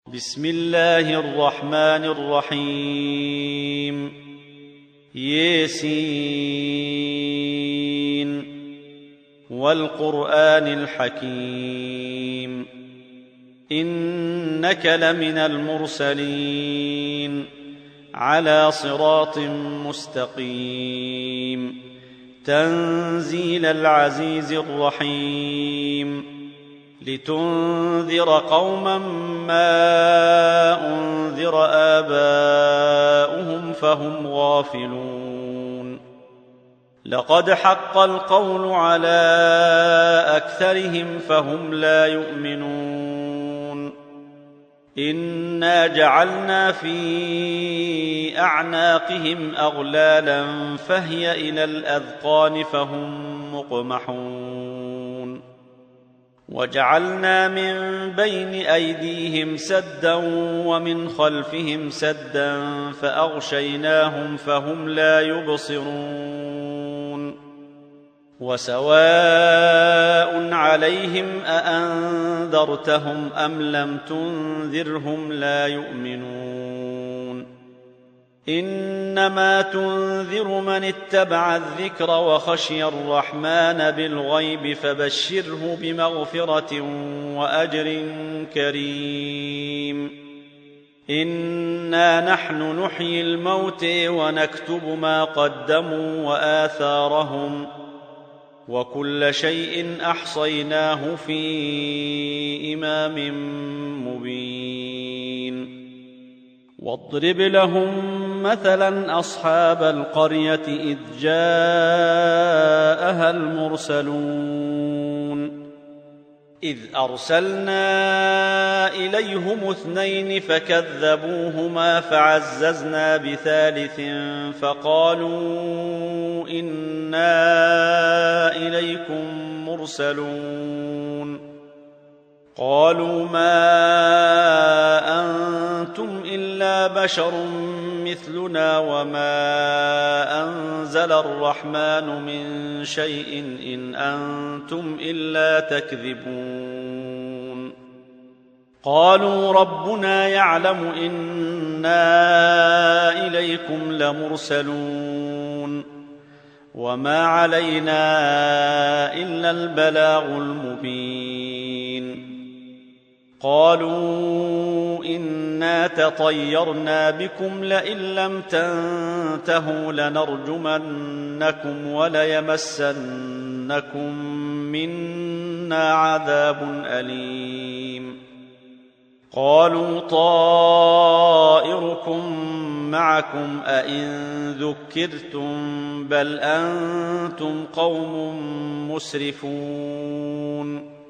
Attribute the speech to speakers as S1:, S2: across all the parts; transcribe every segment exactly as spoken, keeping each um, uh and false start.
S1: بسم الله الرحمن الرحيم. ياسين والقرآن الحكيم إنك لمن المرسلين على صراط مستقيم تنزيل العزيز الرحيم لتنذر قوما ما أنذر آباؤهم فهم غافلون. لقد حق القول على أكثرهم فهم لا يؤمنون. إنا جعلنا في أعناقهم أغلالا فهي إلى الأذقان فهم مقمحون. وجعلنا من بين أيديهم سدا ومن خلفهم سدا فأغشيناهم فهم لا يبصرون. وسواء عليهم أأنذرتهم أم لم تنذرهم لا يؤمنون. إنما تنذر من اتبع الذكر وخشي الرحمن بالغيب فبشره بمغفرة وأجر كريم. إنا نحن نحيي الموتى ونكتب ما قدموا وآثارهم وكل شيء أحصيناه في إمام مبين. واضرب لهم مثلا أصحاب القرية إذ جاءها المرسلون إذ أرسلنا إليهم اثنين فكذبوهما فعززنا بثالث فقالوا إنا إليكم مرسلون. قالوا ما أنتم إلا بشر مثلنا وما أنزل الرحمن من شيء إن أنتم إلا تكذبون. قالوا ربنا يعلم إنا إليكم لمرسلون وما علينا إلا البلاغ المبين. قالوا إنا تطيرنا بكم لئن لم تنتهوا لنرجمنكم وليمسنكم منا عذاب أليم. قالوا طائركم معكم أئن ذكرتم بل أنتم قوم مسرفون.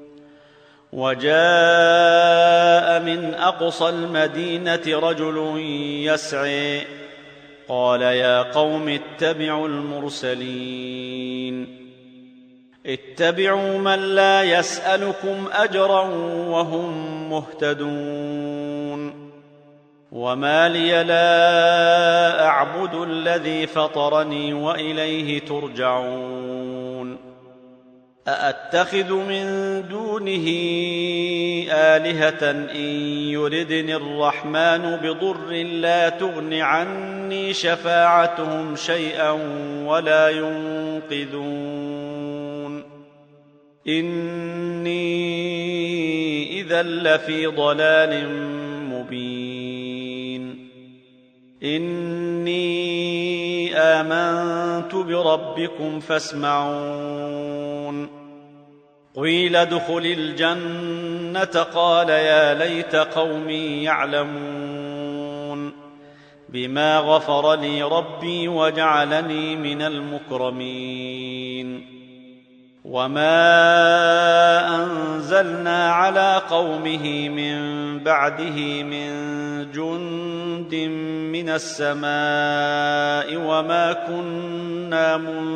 S1: وجاء من أقصى المدينة رجل يسعي قال يا قوم اتبعوا المرسلين اتبعوا من لا يسألكم أجرا وهم مهتدون. وما لي لا أعبد الذي فطرني وإليه ترجعون. أأتخذ من دونه آلهة إن يردني الرحمن بضر لا تغن عني شفاعتهم شيئا ولا ينقذون. إني إذا لفي ضلال مبين. إني آمنت بربكم فاسمعون. قيل ادخل الجنة قال يا ليت قومي يعلمون بما غفر لي ربي وجعلني من المكرمين. وما أنزلنا على قومه من بعده من جند من السماء وما كنا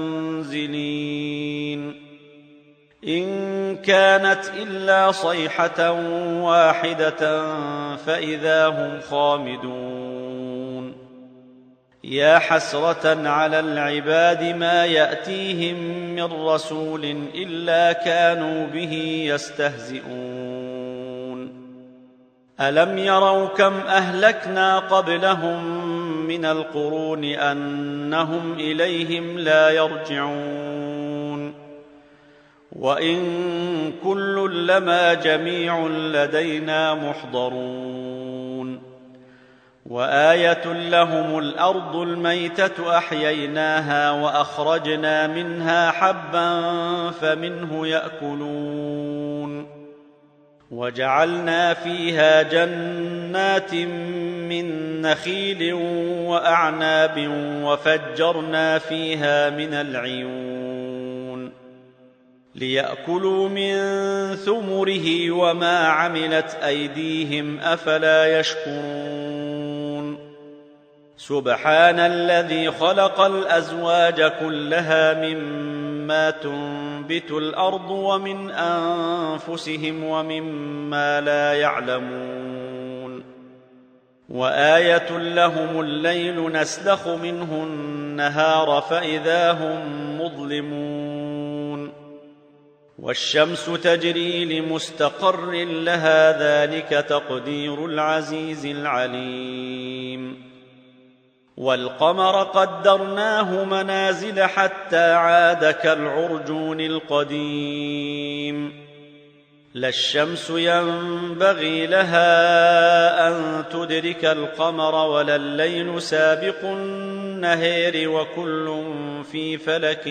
S1: منزلين. إن كانت إلا صيحة واحدة فإذا هم خامدون. يا حسرة على العباد ما يأتيهم من رسول إلا كانوا به يستهزئون. ألم يروا كم أهلكنا قبلهم من القرون أنهم إليهم لا يرجعون وإن كل لما جميع لدينا محضرون وآية لهم الأرض الميتة أحييناها وأخرجنا منها حبا فمنه يأكلون وجعلنا فيها جنات من نخيل وأعناب وفجرنا فيها من العيون ليأكلوا من ثمره وما عملت أيديهم أفلا يشكرون سبحان الذي خلق الأزواج كلها مما تنبت الأرض ومن أنفسهم ومما لا يعلمون وآية لهم الليل نسلخ منه النهار فإذا هم مظلمون والشمس تجري لمستقر لها ذلك تقدير العزيز العليم والقمر قدرناه منازل حتى عاد كالعرجون القديم لا الشمس ينبغي لها أن تدرك القمر ولا الليل سابق النهار وكل في فلك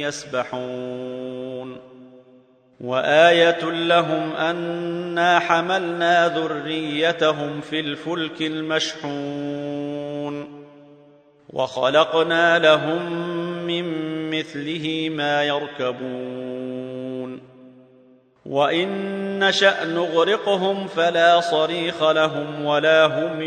S1: يسبحون وآية لهم أنا حملنا ذريتهم في الفلك المشحون وخلقنا لهم من مثله ما يركبون وإن نشأ نغرقهم فلا صريخ لهم ولا هم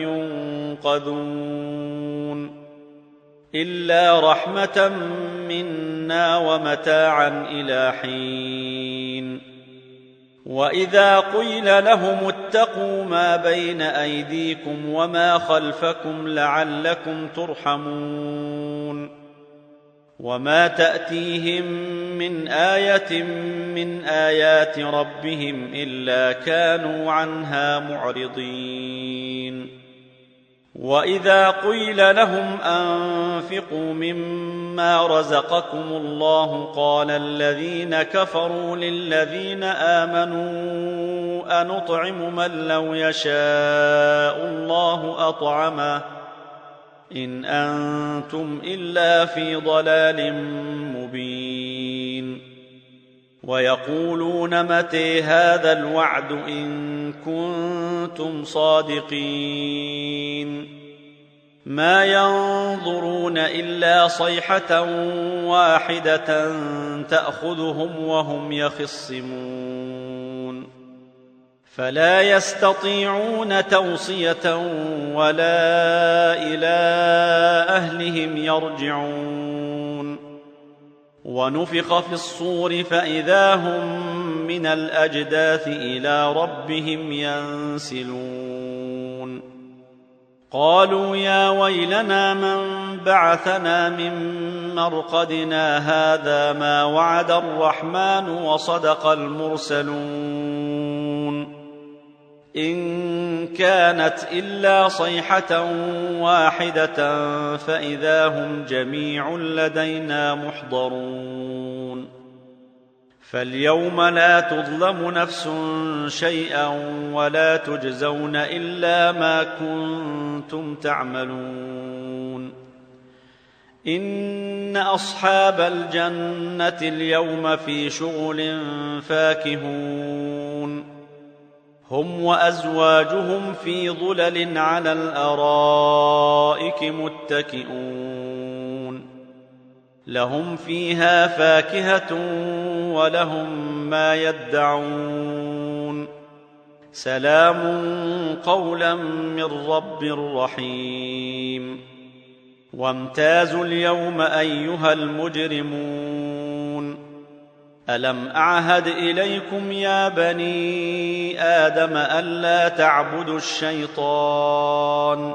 S1: ينقذون إلا رحمة منا ومتاعا إلى حين وإذا قيل لهم اتقوا ما بين أيديكم وما خلفكم لعلكم ترحمون وما تأتيهم من آية من آيات ربهم إلا كانوا عنها معرضين وإذا قيل لهم أنفقوا مما رزقكم الله قال الذين كفروا للذين آمنوا أنطعم من لو يشاء الله أطعمه إن أنتم إلا في ضلال مبين ويقولون متى هذا الوعد إن كنتم صادقين ما ينظرون إلا صيحة واحدة تأخذهم وهم يخصمون فلا يستطيعون توصية ولا إلى أهلهم يرجعون ونفخ في الصور فإذا هم من الأجداث إلى ربهم ينسلون قالوا يا ويلنا من بعثنا من مرقدنا هذا ما وعد الرحمن وصدق المرسلون إن كانت إلا صيحة واحدة فإذا هم جميع لدينا محضرون فاليوم لا تظلم نفس شيئا ولا تجزون إلا ما كنتم تعملون إن أصحاب الجنة اليوم في شغل فاكهون هم وأزواجهم في ظلل على الأرائك متكئون لهم فيها فاكهة ولهم ما يدعون سلام قولا من رب رحيم وامتازوا اليوم أيها المجرمون ألم أعهد إليكم يا بني آدم ألا تعبدوا الشيطان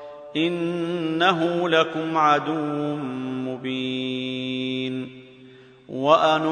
S1: إنه لكم عدو مبين وأن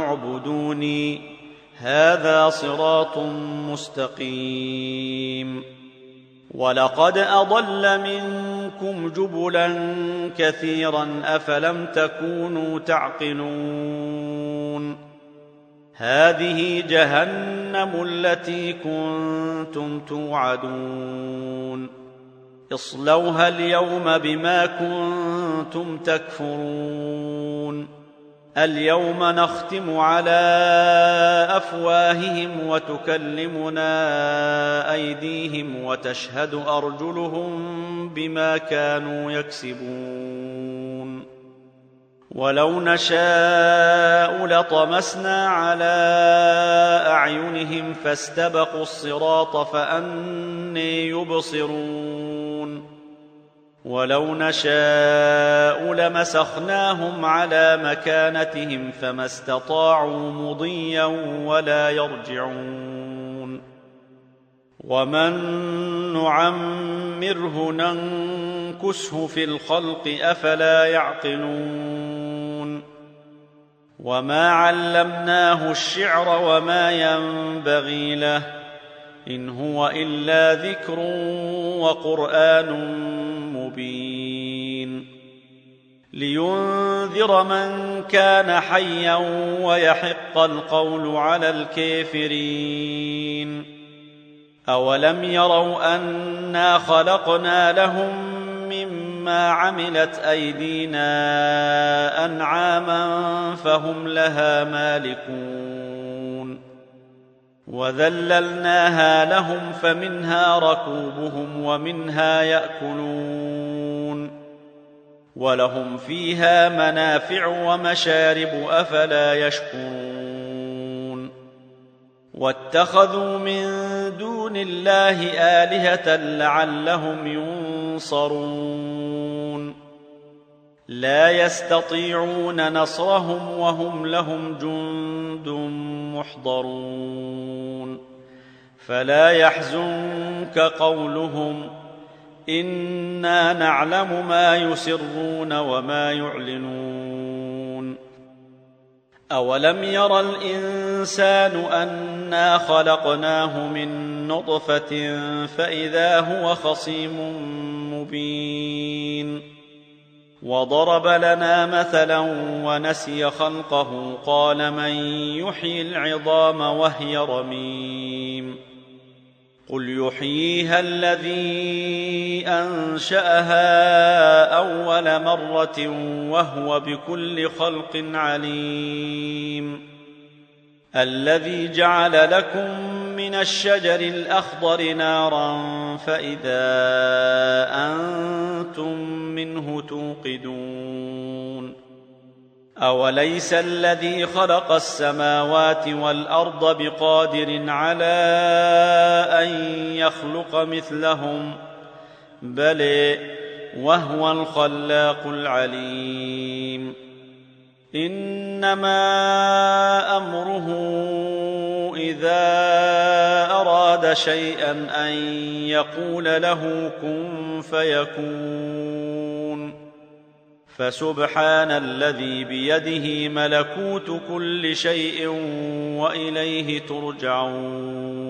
S1: اعبدوني هذا صراط مستقيم ولقد أضل منكم جبلا كثيرا أفلم تكونوا تعقلون هذه جهنم التي كنتم توعدون اصلوها اليوم بما كنتم تكفرون اليوم نختم على أفواههم وتكلمنا أيديهم وتشهد أرجلهم بما كانوا يكسبون ولو نشاء لطمسنا على أعينهم فاستبقوا الصراط فأني يبصرون ولو نشاء لمسخناهم على مكانتهم فما استطاعوا مضيا ولا يرجعون ومن نعمره ننكسه في الخلق أفلا يعقلون وما علمناه الشعر وما ينبغي له إن هو إلا ذكر وقرآن مبين لينذر من كان حيا ويحق القول على الكافرين أولم يروا أنا خلقنا لهم مما عملت أيدينا أنعاما فهم لها مالكون وذللناها لهم فمنها ركوبهم ومنها يأكلون ولهم فيها منافع ومشارب أفلا يشكرون واتخذوا من دون الله آلهة لعلهم ينصرون لا يستطيعون نصرهم وهم لهم جند محضرون فلا يحزنك قولهم إنا نعلم ما يسرون وما يعلنون أولم ير الإنسان أنا خلقناه من نطفة فإذا هو خصيم مبين وضرب لنا مثلا ونسي خلقه قال من يحيي العظام وهي رميم قل يحييها الذي أنشأها أول مرة وهو بكل خلق عليم الذي جعل لكم من الشجر الأخضر نارا فإذا أنتم منه توقدون أوليس الذي خلق السماوات والأرض بقادر على أن يخلق مثلهم بل وهو الخلاق العليم إنما أمره إذا أراد شيئا أن يقول له كن فيكون فسبحان الذي بيده ملكوت كل شيء وإليه ترجعون